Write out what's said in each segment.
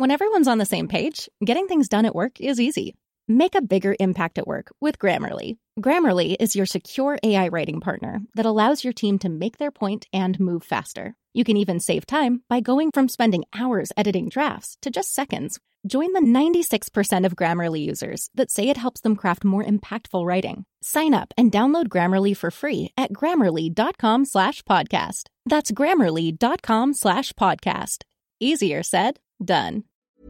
When everyone's on the same page, getting things done at work is easy. Make a bigger impact at work with Grammarly. Grammarly is your secure AI writing partner that allows your team to make their point and move faster. You can even save time by going from spending hours editing drafts to just seconds. Join the 96% of Grammarly users that say it helps them craft more impactful writing. Sign up and download Grammarly for free at grammarly.com/podcast. That's grammarly.com/podcast. Easier said, done.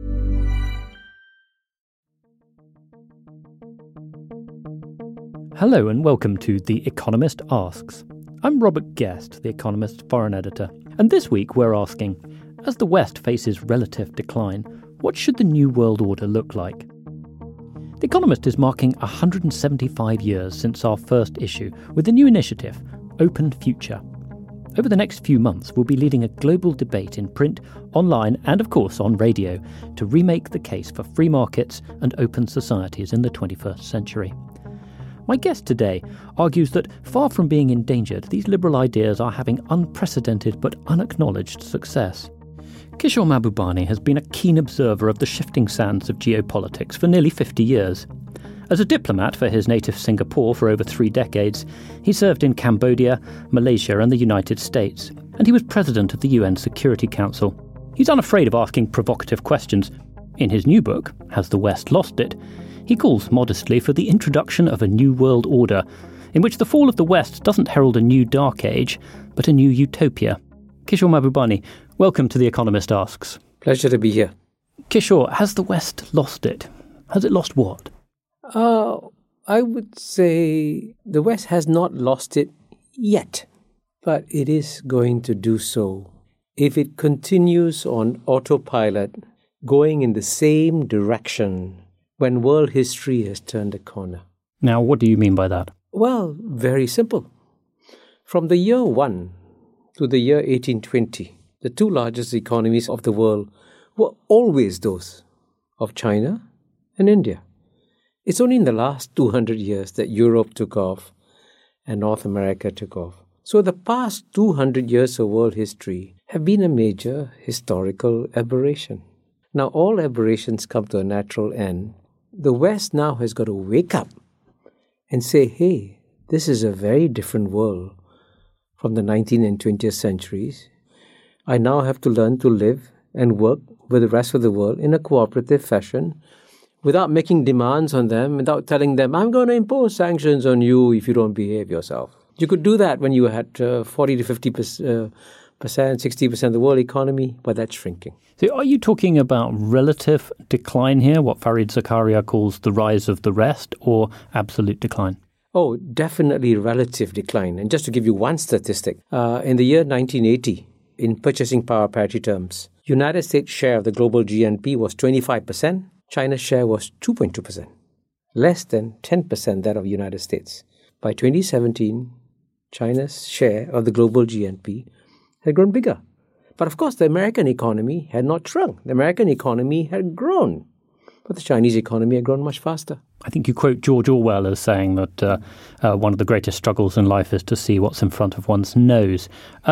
Hello and welcome to The Economist Asks. I'm Robert Guest, The Economist's foreign editor, and this week we're asking, as the West faces relative decline, what should the New World Order look like? The Economist is marking 175 years since our first issue with the new initiative, Open Future. Over the next few months, we'll be leading a global debate in print, online, and of course on radio to remake the case for free markets and open societies in the 21st century. My guest today argues that, far from being endangered, these liberal ideas are having unprecedented but unacknowledged success. Kishore Mahbubani has been a keen observer of the shifting sands of geopolitics for nearly 50 years. As a diplomat for his native Singapore for over 3 decades, he served in Cambodia, Malaysia and the United States, and he was president of the UN Security Council. He's unafraid of asking provocative questions. In his new book, Has the West Lost It?, he calls modestly for the introduction of a new world order, in which the fall of the West doesn't herald a new dark age, but a new utopia. Kishore Mahbubani, welcome to The Economist Asks. Pleasure to be here. Kishore, has the West lost it? Has it lost what? I would say the West has not lost it yet, but it is going to do so if it continues on autopilot, going in the same direction when world history has turned a corner. Now, what do you mean by that? Well, very simple. From the year 1 to the year 1820, the two largest economies of the world were always those of China and India. It's only in the last 200 years that Europe took off and North America took off. So the past 200 years of world history have been a major historical aberration. Now, all aberrations come to a natural end. The West now has got to wake up and say, hey, this is a very different world from the 19th and 20th centuries. I now have to learn to live and work with the rest of the world in a cooperative fashion without making demands on them, without telling them, I'm going to impose sanctions on you if you don't behave yourself. You could do that when you had 40 to 50%, 60% of the world economy, but that's shrinking. So are you talking about relative decline here, what Fareed Zakaria calls the rise of the rest, or absolute decline? Oh, definitely relative decline. And just to give you one statistic, in the year 1980, in purchasing power parity terms, United States' share of the global GNP was 25%, China's share was 2.2%, less than 10% that of United States. By 2017, China's share of the global GNP had grown bigger. But of course, the American economy had not shrunk. The American economy had grown. But the Chinese economy had grown much faster. I think you quote George Orwell as saying that one of the greatest struggles in life is to see what's in front of one's nose.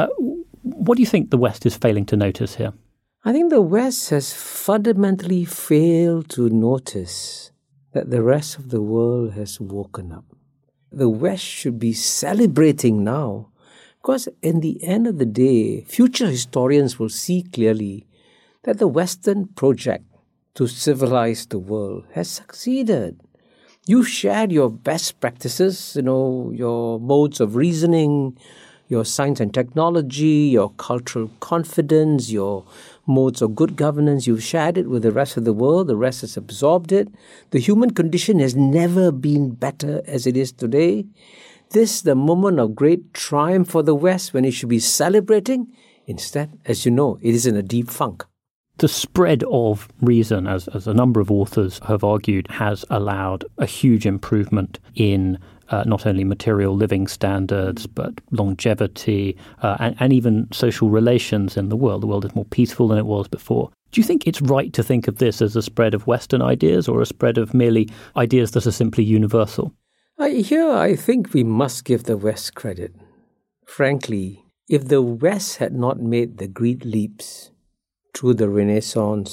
What do you think the West is failing to notice here? I think the West has fundamentally failed to notice that the rest of the world has woken up. The West should be celebrating now. Because in the end of the day, future historians will see clearly that the Western project to civilize the world has succeeded. You've shared your best practices, your modes of reasoning, your science and technology, your cultural confidence, your modes of good governance. You've shared it with the rest of the world. The rest has absorbed it. The human condition has never been better as it is today. This is the moment of great triumph for the West when it should be celebrating. Instead, as you know, it is in a deep funk. The spread of reason, as a number of authors have argued, has allowed a huge improvement in not only material living standards, but longevity and even social relations in the world. The world is more peaceful than it was before. Do you think it's right to think of this as a spread of Western ideas or a spread of merely ideas that are simply universal? Here, I think we must give the West credit. Frankly, if the West had not made the great leaps through the Renaissance,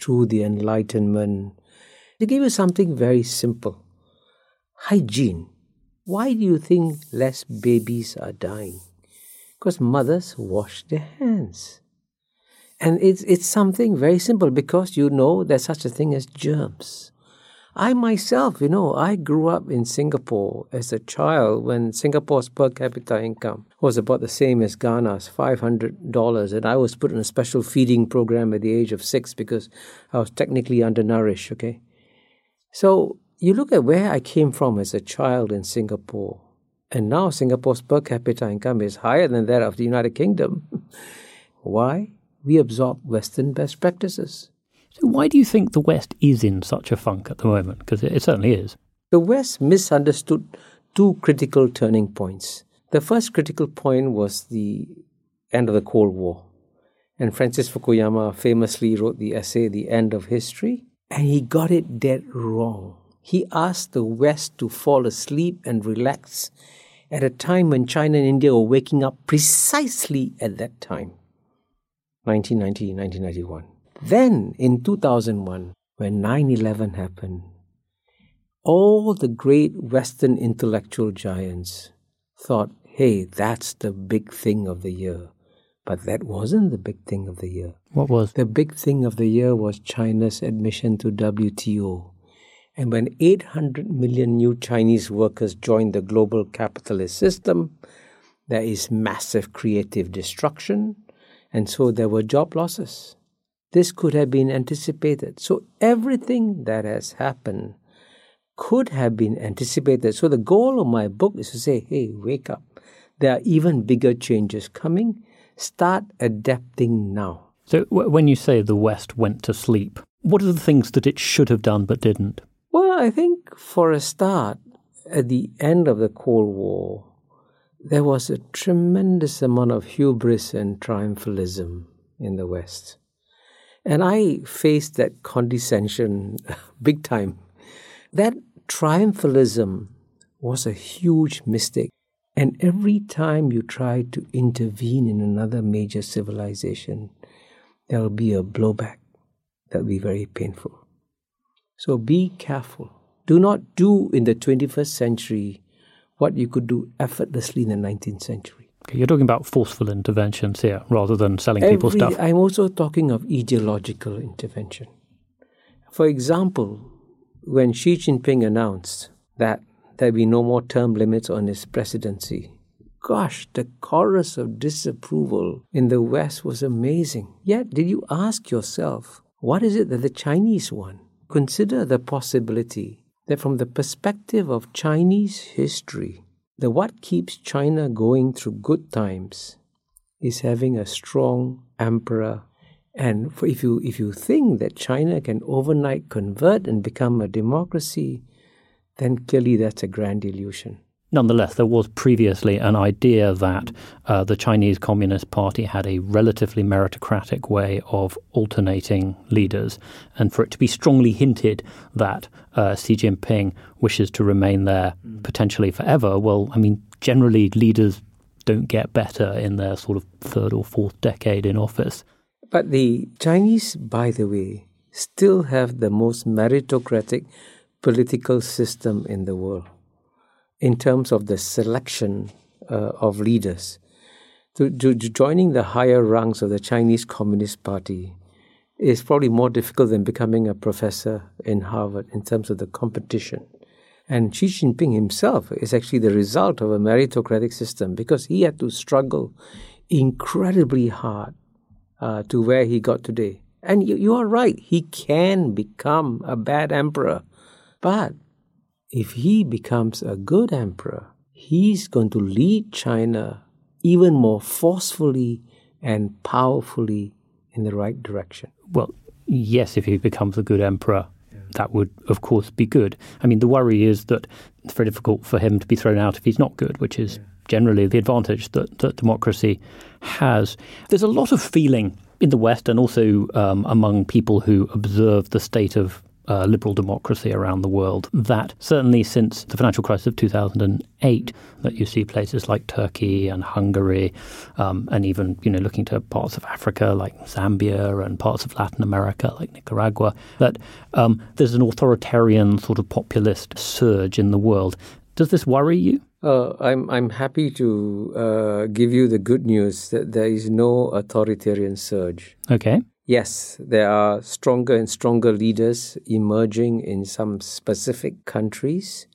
through the Enlightenment. They give you something very simple. Hygiene. Why do you think less babies are dying? Because mothers wash their hands. And it's something very simple because you know there's such a thing as germs. I myself, I grew up in Singapore as a child when Singapore's per capita income was about the same as Ghana's, $500. And I was put in a special feeding program at the age of 6 because I was technically undernourished, okay? So you look at where I came from as a child in Singapore, and now Singapore's per capita income is higher than that of the United Kingdom. Why? We absorb Western best practices. So why do you think the West is in such a funk at the moment? Because it certainly is. The West misunderstood two critical turning points. The first critical point was the end of the Cold War. And Francis Fukuyama famously wrote the essay, The End of History, and he got it dead wrong. He asked the West to fall asleep and relax at a time when China and India were waking up precisely at that time, 1990, 1991. Then, in 2001, when 9/11 happened, all the great Western intellectual giants thought, hey, that's the big thing of the year. But that wasn't the big thing of the year. What was? The big thing of the year was China's admission to WTO. And when 800 million new Chinese workers joined the global capitalist system, there is massive creative destruction, and so there were job losses. This could have been anticipated. So everything that has happened could have been anticipated. So the goal of my book is to say, hey, wake up. There are even bigger changes coming. Start adapting now. So when you say the West went to sleep, what are the things that it should have done but didn't? Well, I think for a start, at the end of the Cold War, there was a tremendous amount of hubris and triumphalism in the West. And I faced that condescension big time. That triumphalism was a huge mistake. And every time you try to intervene in another major civilization, there will be a blowback that will be very painful. So be careful. Do not do in the 21st century what you could do effortlessly in the 19th century. Okay, you're talking about forceful interventions here rather than selling people stuff. I'm also talking of ideological intervention. For example, when Xi Jinping announced that there be no more term limits on his presidency, gosh, the chorus of disapproval in the West was amazing. Yet, did you ask yourself, what is it that the Chinese want? Consider the possibility that from the perspective of Chinese history, what keeps China going through good times is having a strong emperor. And if you think that China can overnight convert and become a democracy, then clearly that's a grand illusion. Nonetheless, there was previously an idea that the Chinese Communist Party had a relatively meritocratic way of alternating leaders, and for it to be strongly hinted that Xi Jinping wishes to remain there potentially forever, well, I mean, generally leaders don't get better in their sort of third or fourth decade in office. But the Chinese, by the way, still have the most meritocratic political system in the world in terms of the selection of leaders. To joining the higher rungs of the Chinese Communist Party is probably more difficult than becoming a professor in Harvard in terms of the competition. And Xi Jinping himself is actually the result of a meritocratic system because he had to struggle incredibly hard to where he got today. And you are right, he can become a bad emperor. But if he becomes a good emperor, he's going to lead China even more forcefully and powerfully in the right direction. Well, yes, if he becomes a good emperor, that would, of course, be good. I mean, the worry is that it's very difficult for him to be thrown out if he's not good, which is generally the advantage that democracy has. There's a lot of feeling in the West and also among people who observe the state of liberal democracy around the world, that certainly since the financial crisis of 2008, that you see places like Turkey and Hungary, and even, looking to parts of Africa like Zambia and parts of Latin America like Nicaragua, that there's an authoritarian sort of populist surge in the world. Does this worry you? I'm happy to give you the good news that there is no authoritarian surge. Okay. Yes, there are stronger and stronger leaders emerging in some specific countries,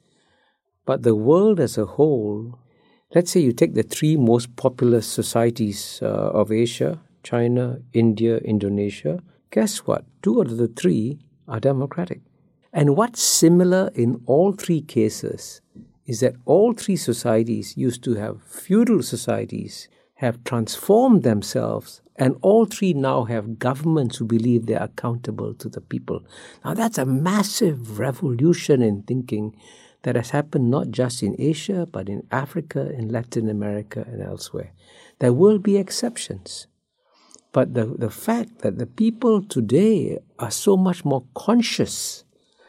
but the world as a whole, let's say you take the three most populous societies of Asia, China, India, Indonesia, guess what? 2 out of the 3 are democratic. And what's similar in all 3 cases is that all 3 societies used to have feudal societies, have transformed themselves, and all 3 now have governments who believe they are accountable to the people. Now that's a massive revolution in thinking that has happened not just in Asia, but in Africa, in Latin America, and elsewhere. There will be exceptions. But the fact that the people today are so much more conscious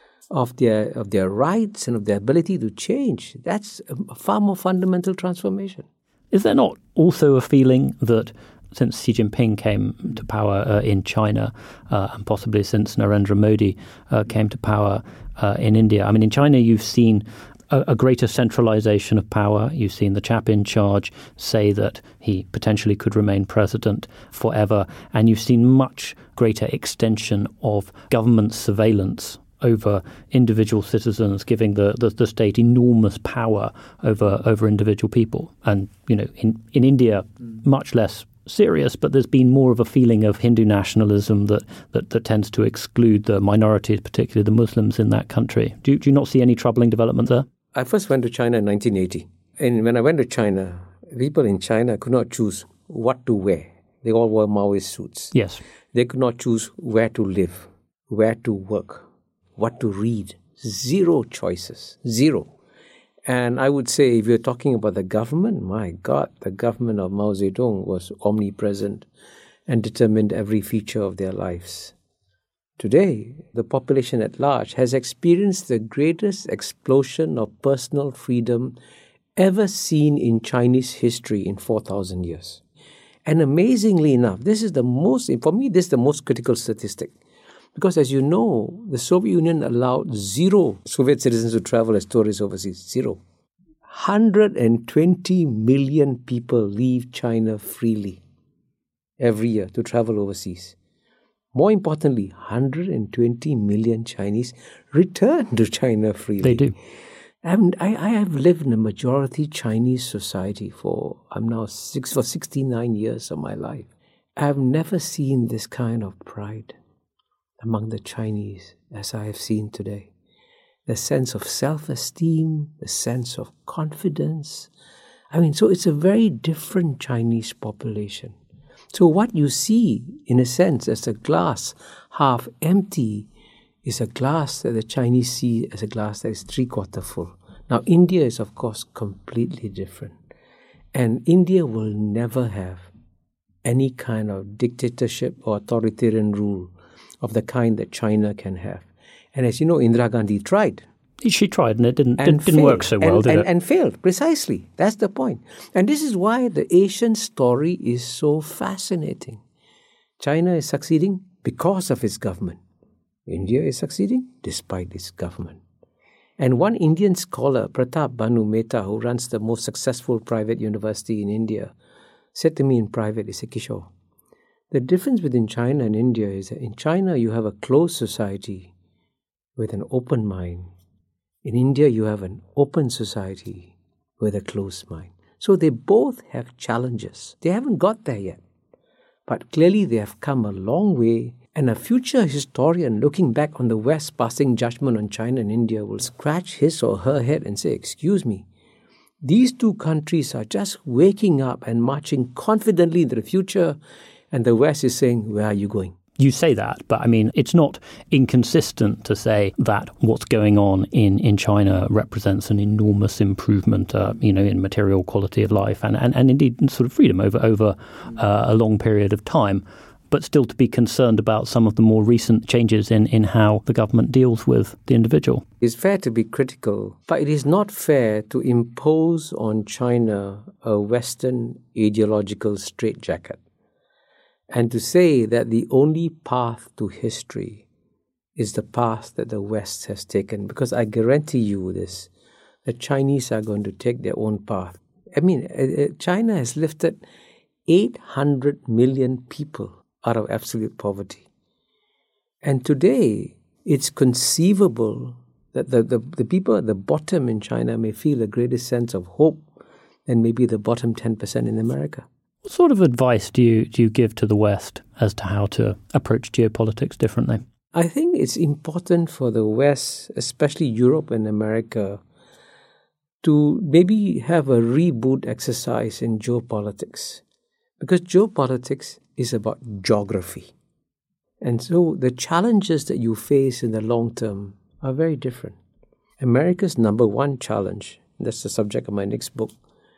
of their rights and of their ability to change, that's a far more fundamental transformation. Is there not also a feeling that since Xi Jinping came to power in China, and possibly since Narendra Modi came to power in India, I mean, in China you've seen a greater centralization of power. You've seen the chap in charge say that he potentially could remain president forever, and you've seen much greater extension of government surveillance over individual citizens, giving the state enormous power over individual people. And, in India, much less serious, but there's been more of a feeling of Hindu nationalism that tends to exclude the minorities, particularly the Muslims in that country. Do you not see any troubling development there? I first went to China in 1980. And when I went to China, people in China could not choose what to wear. They all wore Maoist suits. Yes. They could not choose where to live, where to work, what to read. 0 choices. 0. And I would say, if you're talking about the government, my God, the government of Mao Zedong was omnipresent and determined every feature of their lives. Today, the population at large has experienced the greatest explosion of personal freedom ever seen in Chinese history in 4,000 years. And amazingly enough, this is the most critical statistic. Because as you know, the Soviet Union allowed 0 Soviet citizens to travel as tourists overseas. 0. 120 million people leave China freely every year to travel overseas. More importantly, 120 million Chinese return to China freely. They do. And I have lived in a majority Chinese society for 69 years of my life. I have never seen this kind of pride among the Chinese as I have seen today. The sense of self-esteem, the sense of confidence. So it's a very different Chinese population. So what you see, in a sense, as a glass half empty is a glass that the Chinese see as a glass that is 3/4 full. Now, India is, of course, completely different. And India will never have any kind of dictatorship or authoritarian rule of the kind that China can have. And as you know, Indira Gandhi tried. She tried, and it didn't work so well, did it? And failed, precisely. That's the point. And this is why the Asian story is so fascinating. China is succeeding because of its government. India is succeeding despite its government. And one Indian scholar, Pratap Bhanu Mehta, who runs the most successful private university in India, said to me in private, he said, Kishore, the difference between China and India is that in China you have a closed society with an open mind. In India you have an open society with a closed mind. So they both have challenges. They haven't got there yet. But clearly they have come a long way. And a future historian looking back on the West passing judgment on China and India will scratch his or her head and say, excuse me, these 2 countries are just waking up and marching confidently into the future, and the West is saying, where are you going? You say that, but it's not inconsistent to say that what's going on in China represents an enormous improvement, in material quality of life and indeed sort of freedom over a long period of time. but still to be concerned about some of the more recent changes in how the government deals with the individual. It's fair to be critical, but it is not fair to impose on China a Western ideological straitjacket and to say that the only path to history is the path that the West has taken, because I guarantee you this, the Chinese are going to take their own path. I mean, China has lifted 800 million people out of absolute poverty. And today, it's conceivable that the people at the bottom in China may feel a greater sense of hope than maybe the bottom 10% in America. What sort of advice do you give to the West as to how to approach geopolitics differently? I think it's important for the West, especially Europe and America, to maybe have a reboot exercise in geopolitics. Because geopolitics is about geography. And so the challenges that you face in the long term are very different. America's number one challenge, that's the subject of my next book,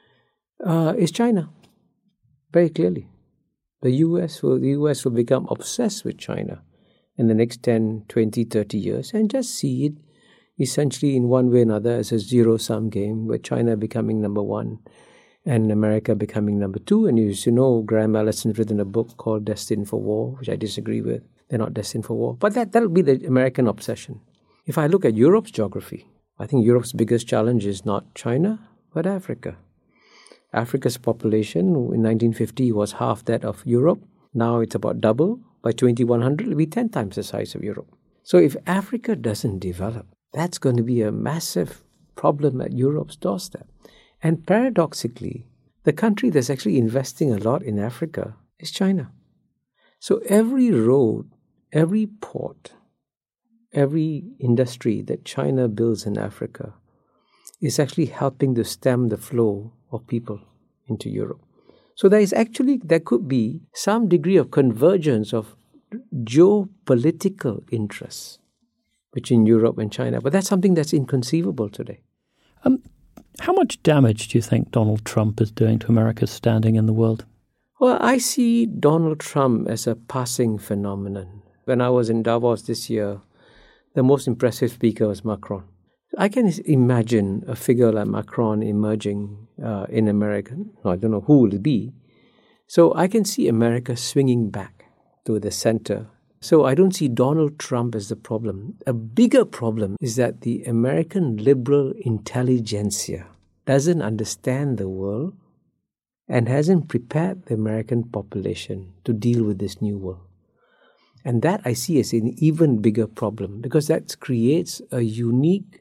is China. Very clearly. The US will become obsessed with China in the next 10, 20, 30 years and just see it essentially in one way or another as a zero-sum game where China becoming number one and America becoming number two. And as you know, Graham Allison's written a book called Destined for War, which I disagree with. They're not destined for war. But that'll be the American obsession. If I look at Europe's geography, I think Europe's biggest challenge is not China, but Africa. Africa's population in 1950 was half that of Europe. Now it's about double. By 2100, it'll be 10 times the size of Europe. So if Africa doesn't develop, that's going to be a massive problem at Europe's doorstep. And paradoxically, the country that's actually investing a lot in Africa is China. So every road, every port, every industry that China builds in Africa is actually helping to stem the flow of people into Europe. So there could be some degree of convergence of geopolitical interests between Europe and China. But that's something that's inconceivable today. How much damage do you think Donald Trump is doing to America's standing in the world? Well, I see Donald Trump as a passing phenomenon. When I was in Davos this year, the most impressive speaker was Macron. I can imagine a figure like Macron emerging in America. I don't know who will it be. So I can see America swinging back to the center. So I don't see Donald Trump as the problem. A bigger problem is that the American liberal intelligentsia doesn't understand the world and hasn't prepared the American population to deal with this new world. And that I see as an even bigger problem because that creates a unique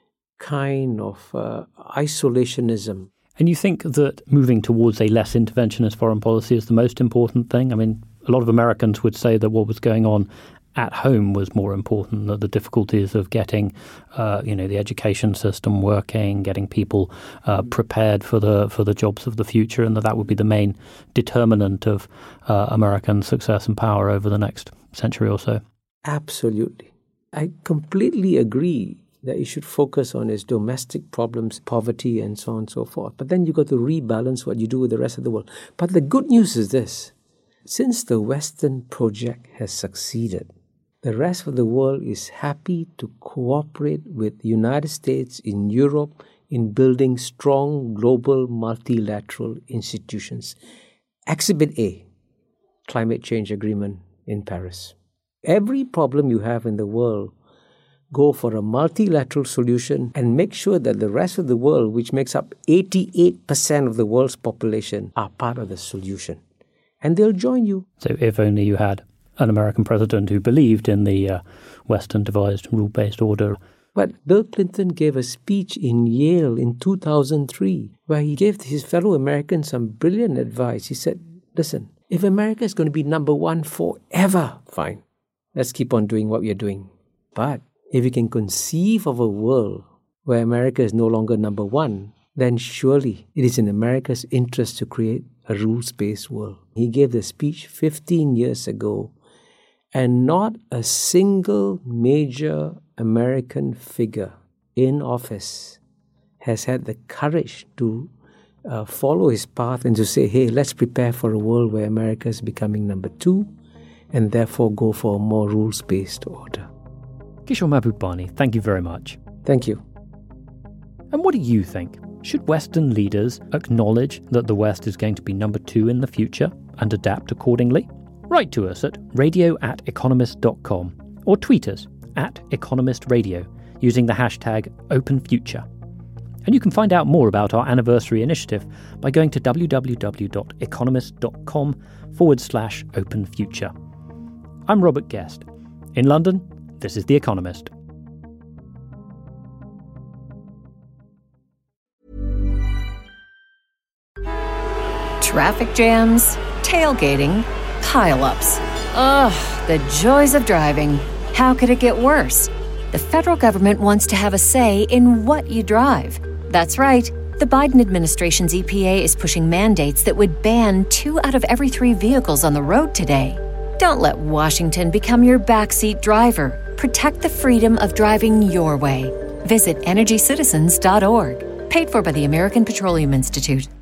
kind of isolationism. And you think that moving towards a less interventionist foreign policy is the most important thing? I mean, a lot of Americans would say that what was going on at home was more important, that the difficulties of getting, the education system working, getting people prepared for the jobs of the future, and that would be the main determinant of American success and power over the next century or so. Absolutely. I completely agree that you should focus on its domestic problems, poverty, and so on and so forth. But then you've got to rebalance what you do with the rest of the world. But the good news is this. Since the Western project has succeeded, the rest of the world is happy to cooperate with the United States in Europe in building strong global multilateral institutions. Exhibit A, climate change agreement in Paris. Every problem you have in the world, go for a multilateral solution and make sure that the rest of the world, which makes up 88% of the world's population, are part of the solution. And they'll join you. So if only you had an American president who believed in the Western-devised rule-based order. But Bill Clinton gave a speech in Yale in 2003 where he gave his fellow Americans some brilliant advice. He said, listen, if America is going to be number one forever, fine, let's keep on doing what we are doing. But if you can conceive of a world where America is no longer number one, then surely it is in America's interest to create a rules-based world. He gave the speech 15 years ago, and not a single major American figure in office has had the courage to follow his path and to say, hey, let's prepare for a world where America is becoming number two and therefore go for a more rules-based order. Kishore Mahbubani, thank you very much. Thank you. And what do you think? Should Western leaders acknowledge that the West is going to be number 2 in the future and adapt accordingly? Write to us at radio@economist.com or tweet us @economistradio using the hashtag OpenFuture. And you can find out more about our anniversary initiative by going to www.economist.com/openfuture. I'm Robert Guest. In London, this is The Economist. Traffic jams, tailgating, pile-ups. Ugh, the joys of driving. How could it get worse? The federal government wants to have a say in what you drive. That's right. The Biden administration's EPA is pushing mandates that would ban 2 out of every 3 vehicles on the road today. Don't let Washington become your backseat driver. Protect the freedom of driving your way. Visit EnergyCitizens.org. Paid for by the American Petroleum Institute.